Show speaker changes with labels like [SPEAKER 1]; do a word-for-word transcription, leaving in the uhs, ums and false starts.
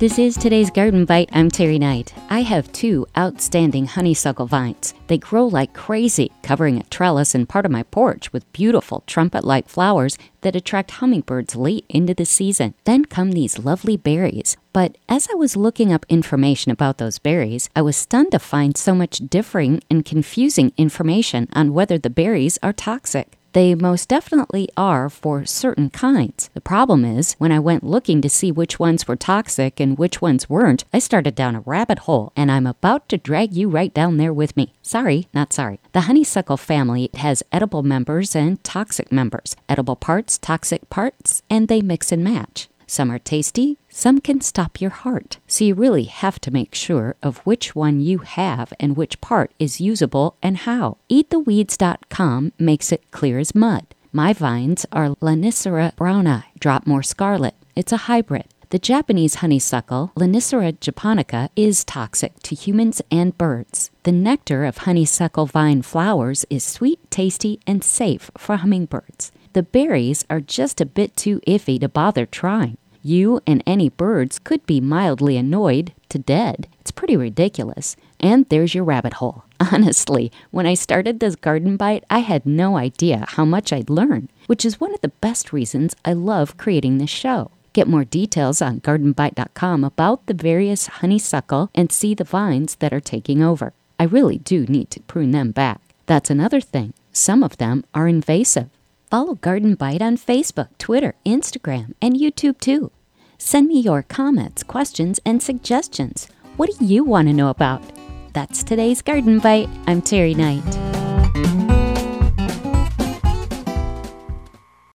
[SPEAKER 1] This is today's Garden Bite. I'm Terry Knight. I have two outstanding honeysuckle vines. They grow like crazy, covering a trellis in part of my porch with beautiful trumpet-like flowers that attract hummingbirds late into the season. Then come these lovely berries. But as I was looking up information about those berries, I was stunned to find so much differing and confusing information on whether the berries are toxic. They most definitely are for certain kinds. The problem is, when I went looking to see which ones were toxic and which ones weren't, I started down a rabbit hole, and I'm about to drag you right down there with me. Sorry, not sorry. The honeysuckle family has edible members and toxic members. Edible parts, toxic parts, and they mix and match. Some are tasty, some can stop your heart. So you really have to make sure of which one you have and which part is usable and how. eat the weeds dot com makes it clear as mud. My vines are Lonicera browni, Dropmore scarlet. It's a hybrid. The Japanese honeysuckle, Lonicera japonica, is toxic to humans and birds. The nectar of honeysuckle vine flowers is sweet, tasty, and safe for hummingbirds. The berries are just a bit too iffy to bother trying. You and any birds could be mildly annoyed to dead. It's pretty ridiculous. And there's your rabbit hole. Honestly, when I started this Garden Bite, I had no idea how much I'd learn, which is one of the best reasons I love creating this show. Get more details on garden bite dot com about the various honeysuckle and see the vines that are taking over. I really do need to prune them back. That's another thing. Some of them are invasive. Follow Garden Bite on Facebook, Twitter, Instagram, and YouTube too. Send me your comments, questions, and suggestions. What do you want to know about? That's today's Garden Bite. I'm Terry Knight.